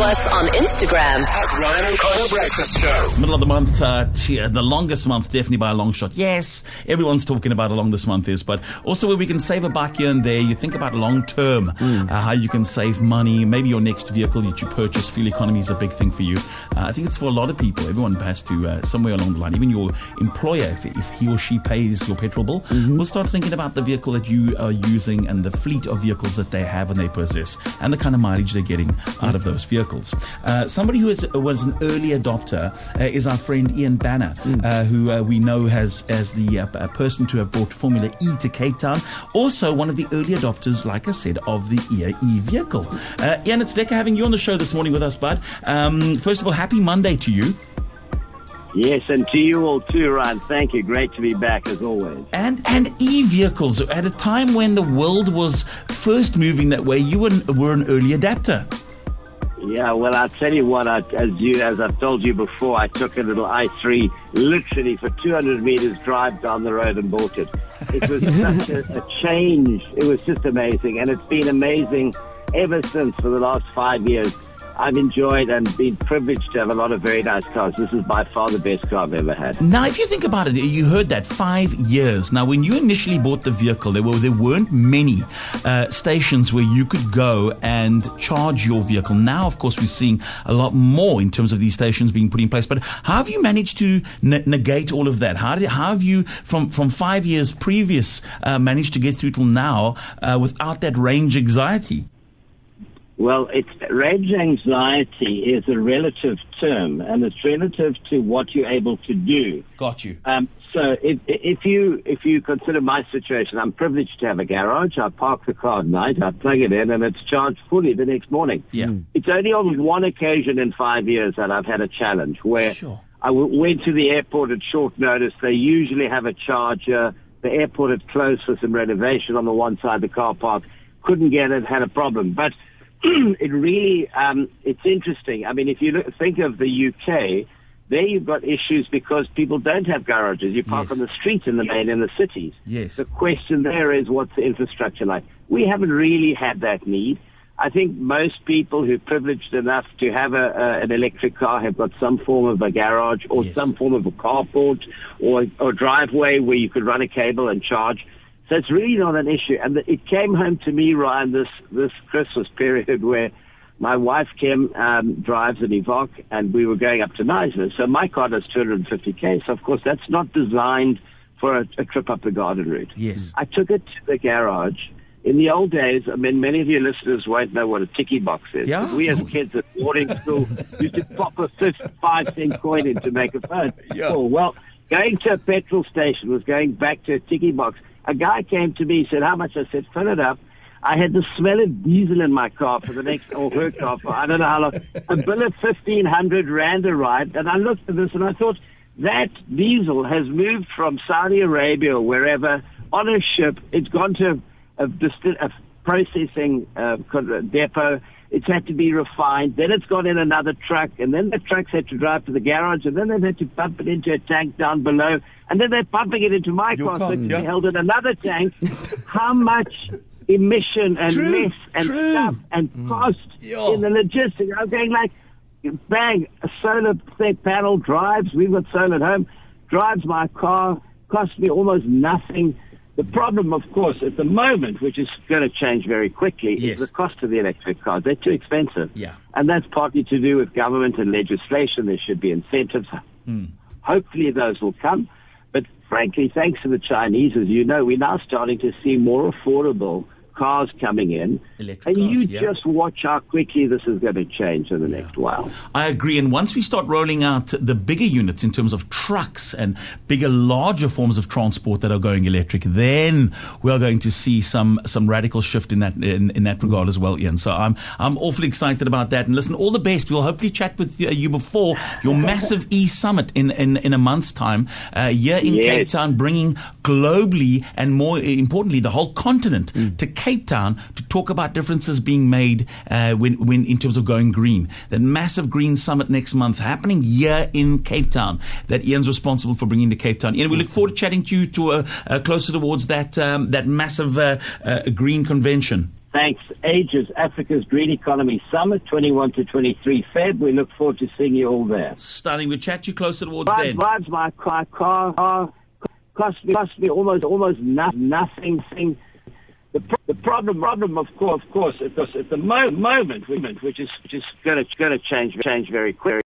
us on Instagram at Ryan O'Connor Breakfast Show. Middle of the month, the longest month, definitely by a long shot. Yes, everyone's talking about how long this month is, but also where we can save a buck here and there. You think about long term, how you can save money. Maybe your next vehicle that you purchase, fuel economy is a big thing for you. I think it's for a lot of people. Everyone has to, somewhere along the line, even your employer, if he or she pays your petrol bill, will start thinking about the vehicle that you are using and the fleet of vehicles that they have and they possess and the kind of mileage they're getting out of those vehicles. Somebody who was an early adopter is our friend Ian Banner, who we know as the person to have brought Formula E to Cape Town. Also one of the early adopters, like I said, of the E vehicle. Ian, it's lekker having you on the show this morning with us, bud. First of all, happy Monday to you. Yes, and to you all too, Ryan. Thank you. Great to be back as always. And e-vehicles, at a time when the world was first moving that way, you were an early adapter. Yeah, well, I'll tell you what, as I've told you before, I took a little i3 literally for 200 meters drive down the road and bought it. It was such a change. It was just amazing, and it's been amazing ever since for the last 5 years. I've enjoyed and been privileged to have a lot of very nice cars. This is by far the best car I've ever had. Now, if you think about it, you heard that 5 years. Now, when you initially bought the vehicle, there weren't many stations where you could go and charge your vehicle. Now, of course, we're seeing a lot more in terms of these stations being put in place. But how have you managed to negate all of that? How have you, from 5 years previous, managed to get through till now without that range anxiety? Well, range anxiety is a relative term, and it's relative to what you're able to do. Got you. So if you consider my situation, I'm privileged to have a garage. I park the car at night, I plug it in, and it's charged fully the next morning. Yeah. It's only on one occasion in 5 years that I've had a challenge where I went to the airport at short notice. They usually have a charger. The airport had closed for some renovation on the one side of the car park. Couldn't get it, had a problem. But it really, it's interesting. I mean, if you think of the UK, there you've got issues because people don't have garages. You park on the street in the main in the cities. Yes. The question there is, what's the infrastructure like? We haven't really had that need. I think most people who are privileged enough to have an electric car have got some form of a garage or some form of a carport or driveway where you could run a cable and charge. So it's really not an issue. And it came home to me, Ryan, this Christmas period where my wife, Kim, drives an Evoque, and we were going up to Knysna. So my car does 250K. So, of course, that's not designed for a trip up the garden route. Yes. I took it to the garage. In the old days, I mean, many of your listeners won't know what a ticky box is. Yeah. We as kids at boarding school used to pop a 5-cent coin in to make a phone call. Well, going to a petrol station was going back to a ticky box. A guy came to me, said, how much? I said, fill it up. I had the smell of diesel in my car for the next, or her car for I don't know how long. A bill of 1,500 rand arrived, and I looked at this and I thought, that diesel has moved from Saudi Arabia or wherever on a ship. It's gone to a processing depot. It's had to be refined. Then it's gone in another truck, and then the trucks had to drive to the garage, and then they've had to pump it into a tank down below, and then they're pumping it into my car, so it can be held in another tank. How much emission and mess and stuff and cost in the logistics? I'm going like, bang, a solar panel drives. We've got solar at home. Drives my car. Costs me almost nothing. The problem, of course, at the moment, which is going to change very quickly, is the cost of the electric cars. They're too expensive. Yeah. And that's partly to do with government and legislation. There should be incentives. Hopefully those will come. But frankly, thanks to the Chinese, as you know, we're now starting to see more affordable cars coming in. Electric and cars, you just watch how quickly this is going to change in the next while. I agree. And once we start rolling out the bigger units in terms of trucks and bigger, larger forms of transport that are going electric, then we are going to see some radical shift in that regard as well, Ian. So I'm awfully excited about that. And listen, all the best. We'll hopefully chat with you before your massive e-summit in a month's time here in Cape Town, bringing globally and more importantly the whole continent to Cape Town to talk about differences being made when in terms of going green. That massive green summit next month happening here in Cape Town that Ian's responsible for bringing to Cape Town. Ian, we look forward to chatting to you closer towards that massive green convention. Thanks. Ages, Africa's Green Economy Summit, 21 to 23 Feb. We look forward to seeing you all there. Stunning. We'll chat to you closer towards then. My car cost me almost nothing. The problem, of course, at the moment, which is going to change very quickly.